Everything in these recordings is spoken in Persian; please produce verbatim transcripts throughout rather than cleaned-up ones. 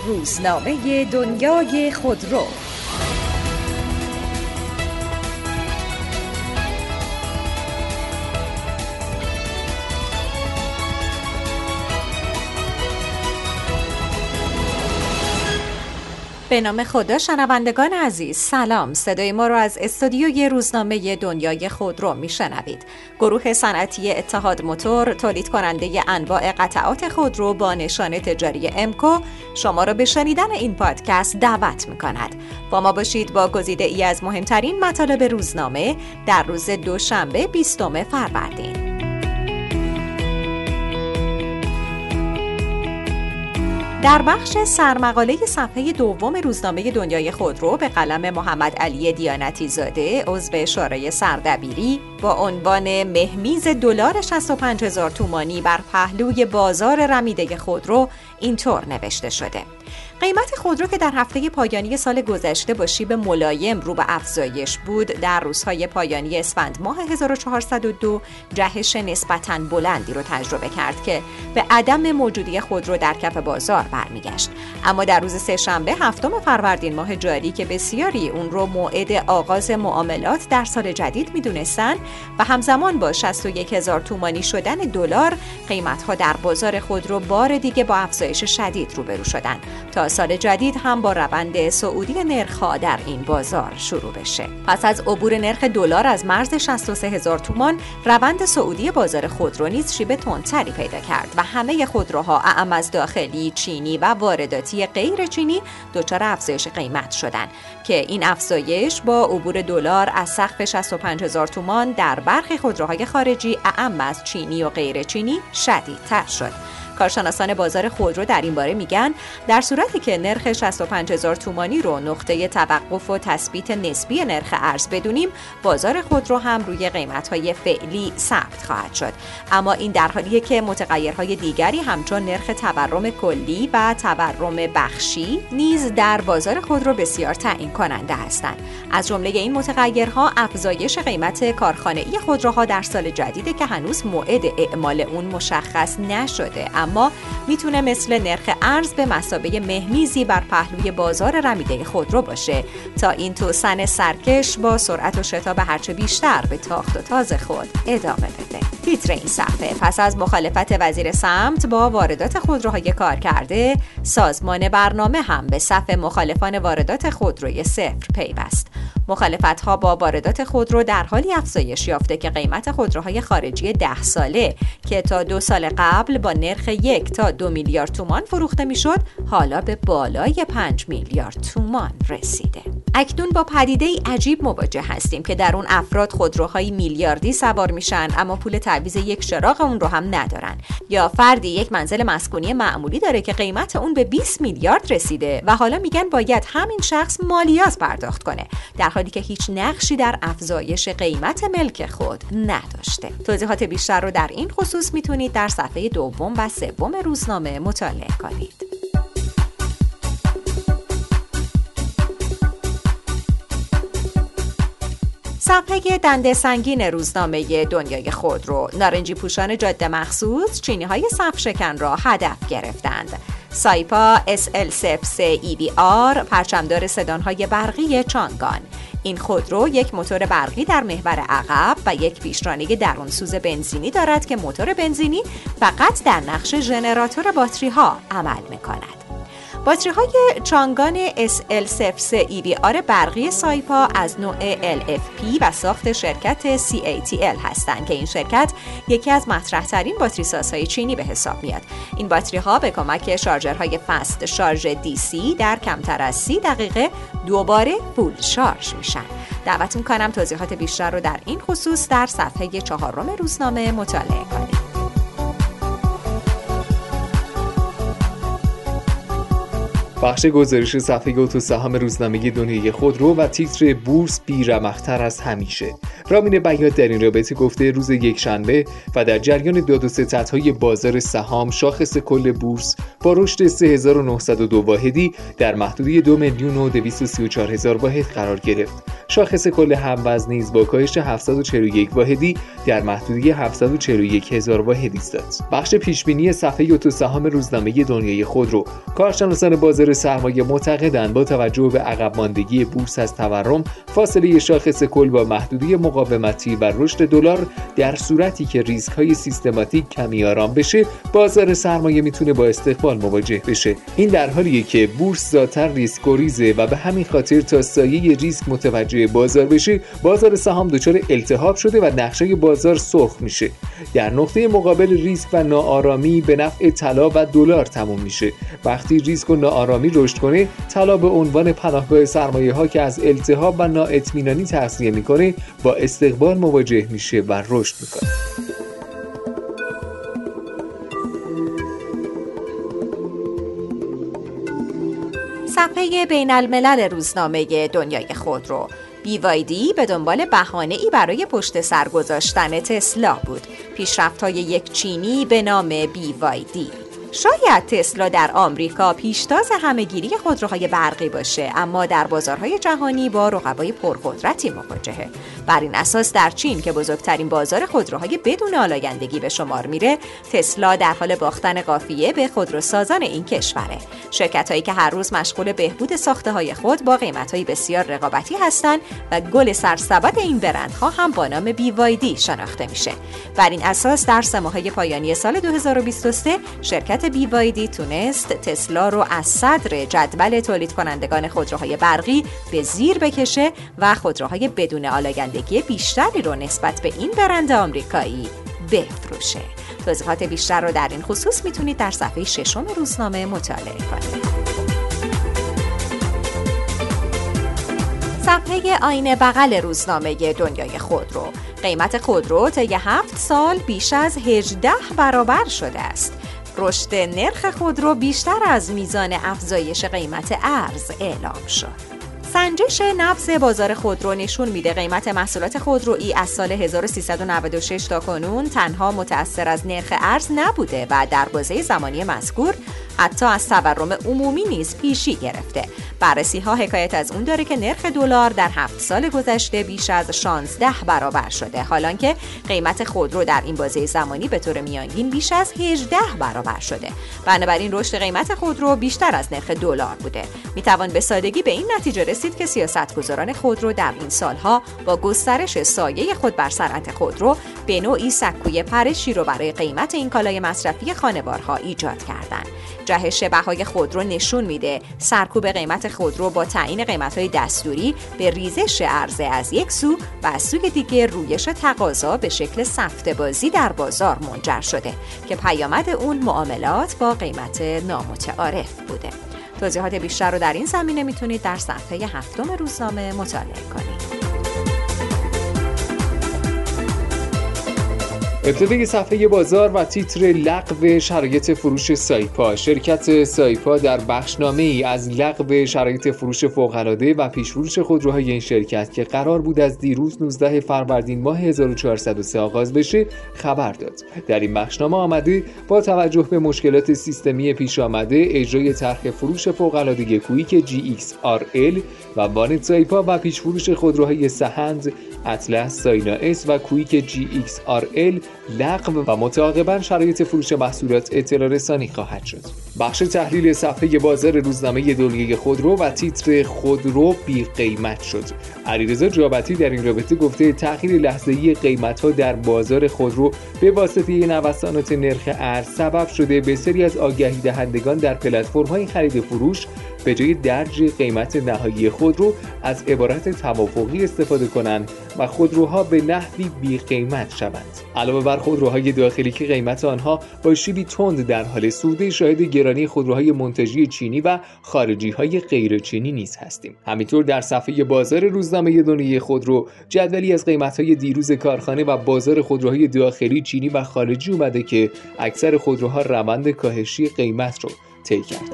روزنامه دنیای خودرو. به نام خدا. شنوندگان عزیز سلام، صدای ما رو از استودیوی روزنامه دنیای خودرو میشنوید. گروه صنعتی اتحاد موتور، تولید کننده انواع قطعات خودرو با نشان تجاری امکو، شما را به شنیدن این پادکست دعوت میکند. با ما باشید با گزیده ای از مهمترین مطالب روزنامه در روز دوشنبه بیستم فروردین. در بخش سرمقاله صفحه دوم روزنامه دنیای خودرو به قلم محمد علی دیانتی زاده، عضو شورای سردبیری، با عنوان مهمیز دلار شصت و پنج هزار تومانی بر پهلوی بازار رمیده خودرو اینطور نوشته شده: قیمت خودرو که در هفته پایانی سال گذشته با شیب ملایم رو به افزایش بود، در روزهای پایانی اسفند ماه هزار و چهارصد و دو جهش نسبتاً بلندی رو تجربه کرد که به عدم موجودی خودرو در کف بازار برمیگشت. اما در روز سه‌شنبه هفتم فروردین ماه جاری که بسیاری اون رو موعد آغاز معاملات در سال جدید میدونستن و همزمان با شصت و یک هزار تومانی شدن دلار، قیمت‌ها در بازار خودرو بار دیگه با افزایش شدید روبرو شدن تا سال جدید هم با روند صعودی نرخ‌ها در این بازار شروع بشه. پس از عبور نرخ دلار از مرز شصت و سه هزار تومان، روند صعودی بازار خودرو نیز شیب تندتری پیدا کرد و همه خودروها اعم از داخلی، چینی و وارداتی غیر چینی دچار افزایش قیمت شدند که این افزایش با عبور دلار از سقف شصت و پنج هزار تومان در برخی خودروهای خارجی اعم از چینی و غیر چینی شدیدتر شد. کارشناسان بازار خودرو در این باره میگن در صورتی که نرخ شصت و پنج هزار تومانی رو نقطه توقف و تثبیت نسبی نرخ ارز بدونیم، بازار خودرو هم روی قیمت‌های فعلی ثبت خواهد شد. اما این در حالیه که متغیرهای دیگری همچون نرخ تورم کلی و تورم بخشی نیز در بازار خودرو بسیار تعیین کننده هستند. از جمله این متغیرها افزایش قیمت کارخانه‌ای خودروها در سال جدیده که هنوز موعد اعمال اون مشخص نشده، اما میتونه مثل نرخ ارز به مثابه مهمیزی بر پهلوی بازار رمیده خودرو باشه تا این توسن سرکش با سرعت و شتاب هرچه بیشتر به تاخت و تاز خود ادامه بده. تیتر این صفحه: پس از مخالفت وزیر سمت با واردات خودروهای کارکرده، سازمان برنامه هم به صف مخالفان واردات خودروی صفر پیوست. مخالفت‌ها با واردات خودرو در حالی افزایش یافته که قیمت خودروهای خارجی ده ساله که تا دو سال قبل با نرخ یک تا دو میلیارد تومان فروخته میشد، حالا به بالای پنج میلیارد تومان رسیده. اکنون با پدیده‌ای عجیب مواجه هستیم که در اون افراد خودروهای میلیاردی سوار میشن اما پول تعویض یک چراغ اون رو هم ندارن، یا فردی یک منزل مسکونی معمولی داره که قیمت اون به بیست میلیارد رسیده و حالا میگن باید همین شخص مالیات پرداخت کنه، در حالی که هیچ نقشی در افزایش قیمت ملک خود نداشته. توضیحات بیشتر رو در این خصوص میتونید در صفحه دوم و سوم روزنامه مطالعه کنید. صفحه دنده سنگین روزنامه دنیای خودرو: نارنجی پوشان جاده مخصوص چینی های صف شکن را هدف گرفتند. سایپا اس ال صفر سه ای وی آر پرچمدار سدان‌های برقی چانگان. این خودرو یک موتور برقی در محور عقب و یک پیشرانه درونسوز بنزینی دارد که موتور بنزینی فقط در نقش ژنراتور باتری‌ها عمل می‌کند. باتری‌های چانگان اس ال صفر سه ای وی آر برقی سایپا از نوع ال اف پی و ساخت شرکت سی ای تی ال هستند که این شرکت یکی از مطرح‌ترین باتری سازهای چینی به حساب میاد. این باتری‌ها به کمک شارژرهای فست شارژ دی سی در کمتر از سی دقیقه دوباره فول شارژ میشن. دعوت می‌کنم توضیحات بیشتر رو در این خصوص در صفحه چهارم روزنامه مطالعه کنید. بخش گزارش صفحه اتوسهام روزنامه دنیای خودرو و تیتر بورس بی‌رمق‌تر از همیشه. رامین بیات در این رابطه گفته روز یکشنبه و در جریان داد و ستدهای بازار سهام، شاخص کل بورس با رشد سه هزار و نهصد و دو واحدی در محدوده دو میلیون و دویست و سی و چهار هزار واحد قرار گرفت. شاخص کل هموزن نیز با کاهش هفتصد و چهل و یک واحدی در محدوده هفتصد و چهل و یک هزار واحدی ایستاد. بخش پیشبینی صفحه اتوسهام روزنامه دنیای خودرو: کارشناسان بازار سرمایه معتقدند با توجه به عقب ماندگی بورس از تورم، فاصله شاخص کل با محدوده مقاومتی و رشد دلار، در صورتی که ریسک‌های سیستماتیک کمی آرام بشه، بازار سرمایه میتونه با استقبال مواجه بشه. این در حالیه که بورس ذاتاً ریسک گریزه و به همین خاطر تا سایه ریسک متوجه بازار بشه، بازار سهام دچار التهاب شده و نقشه بازار سرخ میشه. در نقطه مقابل ریسک و ناآرامی به نفع طلا و دلار تموم میشه. وقتی ریسک و ناآرامی رشد کنه، طلا به عنوان پناهگاه سرمایه‌ها که از التهاب و نااطمینانی تغذیه میکنه، با استقبال مواجه میشه و رشد میکنه. صفحه بین الملل روزنامه دنیای خودرو. بی وای دی به دنبال بهانه‌ای برای پشت سر گذاشتن تسلا بود. پیشرفت‌های یک چینی به نام بی وای دی. شاید تسلا در آمریکا پیشتاز همه‌گیری خودروهای برقی باشه، اما در بازارهای جهانی با رقبای پرقدرتی مواجهه. بر این اساس در چین که بزرگترین بازار خودروهای بدون آلایندگی به شمار میره، تسلا در حال باختن قافیه به خودروسازان این کشوره. شرکت‌هایی که هر روز مشغول بهبود ساخته‌های خود با قیمت‌های بسیار رقابتی هستند و گل سرسبد این برندها هم با نام بی وای دی شناخته میشه. بر این اساس در سه ماهه پایانی سال دو هزار و بیست و سه شرکت بی وای دی تونست تسلا رو از صدر جدول تولید کنندگان خودروهای برقی به زیر بکشه و خودروهای بدون آلایندگی بیشتری رو نسبت به این برند آمریکایی بفروشه. توضیحات بیشتر رو در این خصوص میتونید در صفحه ششم روزنامه مطالعه کنید. صفحه آینه بغل روزنامه دنیای خودرو. قیمت خودرو طی هفت سال بیش از هجده برابر شده است. رشد نرخ خودرو بیشتر از میزان افزایش قیمت ارز اعلام شد. سنجش نبض بازار خودرو نشون میده قیمت محصولات خودرویی از سال هزار و سیصد و نود و شش تا کنون تنها متأثر از نرخ ارز نبوده و در بازه زمانی مذکور حتی از تورم عمومی نیز پیشی گرفته. بررسی ها حکایت از اون داره که نرخ دلار در هفت سال گذشته بیش از شانزده برابر شده، حالانکه قیمت خودرو در این بازه زمانی به طور میانگین بیش از هجده برابر شده. بنابراین رشد قیمت خودرو بیشتر از نرخ دلار بوده. میتوان به سادگی به این نتیجه رسید که سیاستگزاران خودرو در این سالها با گسترش سایه خود بر صنعت خودرو به نوعی سکوی پرشی رو برای قیمت این کالای مصرفی خانوارها ایجاد کردند. جهش بهای خودرو نشون میده سرکوب قیمت خودرو با تعیین قیمت‌های دستوری به ریزش عرضه از یک سو و از سوی دیگه رویش تقاضا به شکل سفته بازی در بازار منجر شده که پیامد اون معاملات با قیمت نامتعارف بوده. توضیحات بیشتر رو در این زمینه میتونید در صفحه هفتم روزنامه مطالعه کنید. ابتدای صفحه بازار و تیتر لغو شرایط فروش سایپا. شرکت سایپا در بخشنامه ای از لغو شرایط فروش فوق‌العاده و پیش‌فروش خودروهای این شرکت که قرار بود از دیروز نوزده فروردین ماه هزار و چهارصد و سه آغاز بشه خبر داد. در این بخشنامه آمده با توجه به مشکلات سیستمی پیش آمده اجرای طرح فروش فوق‌العاده کویک جی ایکس آر ال و وانت سایپا و پیش‌فروش خودروهای سهند، اطلس، ساینا اس و کویک جی ایکس آر ال لغو و متعاقباً شرایط فروش محصولات اطلاع رسانی خواهد شد. بخش تحلیل صفحه بازار روزنامه دنیای خودرو و تیتر خودرو بی قیمت شد. علیرضا جابتی در این رابطه گفته تأخیر لحظه‌ای قیمت‌ها در بازار خودرو به واسطه نوسانات نرخ ارز سبب شده به سری از آگهی دهندگان در پلتفرم‌های خرید و فروش به جای درج قیمت نهایی خودرو از عبارت توافقی استفاده کنند و خودروها به نحوی بی قیمت شوند. علاوه بر خودروهای داخلی که قیمت آنها با شیبی تند در حال صعود، شاهد گرانی خودروهای منتجی چینی و خارجی‌های غیر چینی نیز هستیم. همینطور در صفحه بازار روزنامه دنیای خودرو جدولی از قیمت‌های دیروز کارخانه و بازار خودروهای داخلی چینی و خارجی اومده که اکثر خودروها روند کاهشی قیمت رو طی کردند.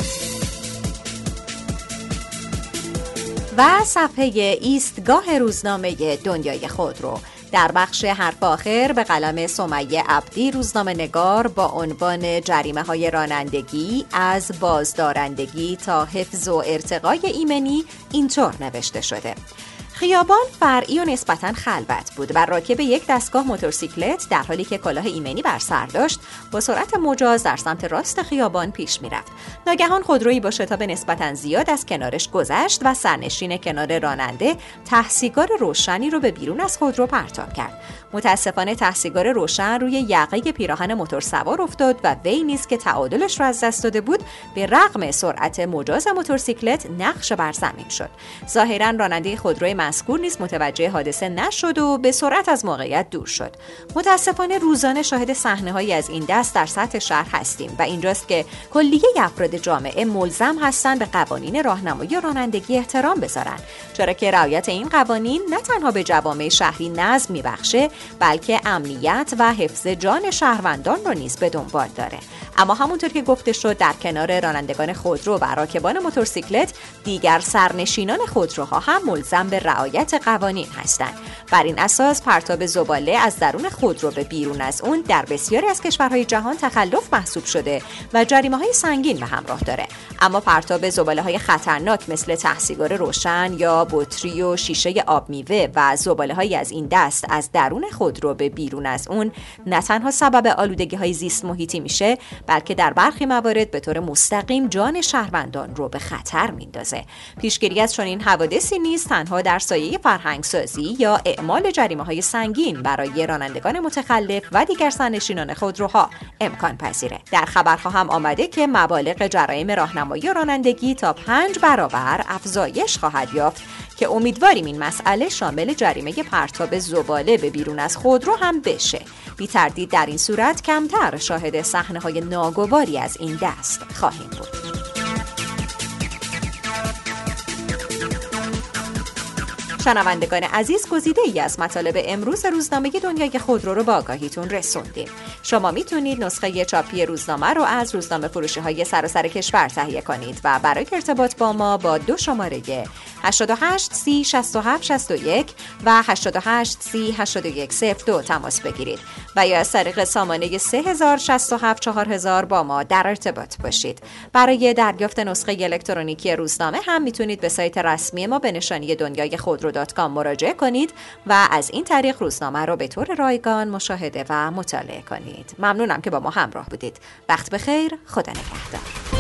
و صفحه ایستگاه روزنامه دنیای خودرو در بخش حرف آخر به قلم سمیه عبدی روزنامه نگار با عنوان جریمه های رانندگی از بازدارندگی تا حفظ و ارتقای ایمنی اینطور نوشته شده: خیابان فرعی و نسبتاً خلوت بود و راکب یک دستگاه موتورسیکلت در حالی که کلاه ایمنی بر سر داشت با سرعت مجاز در سمت راست خیابان پیش می‌رفت. ناگهان خودرویی با شتاب نسبتاً زیاد از کنارش گذشت و سرنشین کنار راننده ته‌سیگار روشنی رو به بیرون از خودرو پرتاب کرد. متاسفانه ته‌سیگار روشن روی یقه پیراهن موتورسوار افتاد و وی نیز که تعادلش را از دست داده بود به رغم سرعت مجاز موتورسیکلت نقش بر زمین شد. ظاهراً راننده خودروی مذکور نیز متوجه حادثه نشد و به سرعت از موقعیت دور شد. متاسفانه روزانه شاهد صحنه‌هایی از این دست در سطح شهر هستیم و اینجاست که کلیه افراد جامعه ملزم هستند به قوانین راهنمایی و رانندگی احترام بذارند، چرا که رعایت این قوانین نه تنها به جوامع شهری نظم میبخشه بلکه امنیت و حفظ جان شهروندان رو نیز به دنبال داره. اما همونطور که گفته شد در کنار رانندگان خودرو و راکبان موتورسیکلت دیگر سرنشینان خودروها هم ملزم به رعایت قوانین هستند. بر این اساس پرتاب زباله از درون خودرو به بیرون از اون در بسیاری از کشورهای جهان تخلف محسوب شده و جریمه‌های سنگین به همراه داره. اما پرتاب زباله‌های خطرناک مثل ته‌سیگار روشن یا بطری و شیشه آب میوه و زباله‌های از این دست از درون خودرو به بیرون از اون نه تنها سبب آلودگی‌های زیست محیطی میشه بلکه در برخی موارد به طور مستقیم جان شهروندان رو به خطر میندازه. پیشگیری از چنین حوادثی نیز تنها در سایه فرهنگسازی یا اعمال جریمه‌های سنگین برای رانندگان متخلف و دیگر سرنشینان خودروها امکان پذیره. در خبرها هم آمده که مبالغ جرایم راهنمایی و رانندگی تا پنج برابر افزایش خواهد یافت که امیدواریم این مسئله شامل جریمه پرتاب زباله به بیرون از خودرو هم بشه. بی تردید در این صورت کمتر شاهد صحنه‌های ناگواری از این دست خواهیم بود. شنوندگان عزیز، گزیده ای از مطالب امروز روزنامه دنیای خودرو رو با آگاهیتون رسوندیم. شما میتونید نسخه چاپی روزنامه رو از روزنامه فروشی های سراسر کشور تهیه کنید و برای ارتباط با ما با دو شماره هشت هشت سی شصت و هفت شصت و یک و هشت هشت سی هشتاد و یک صفر دو تماس بگیرید و یا از طریق سامانه سه هزار شصت و هفت چهار هزار با ما در ارتباط باشید. برای دریافت نسخه الکترونیکی روزنامه هم میتونید به سایت رسمی ما به نشانی دنیای خودرو دات کام مراجعه کنید و از این طریق روزنامه رو به طور رایگان مشاهده و مطالعه کنید. ممنونم که با ما همراه بودید. وقت بخیر، خدا نگهدار.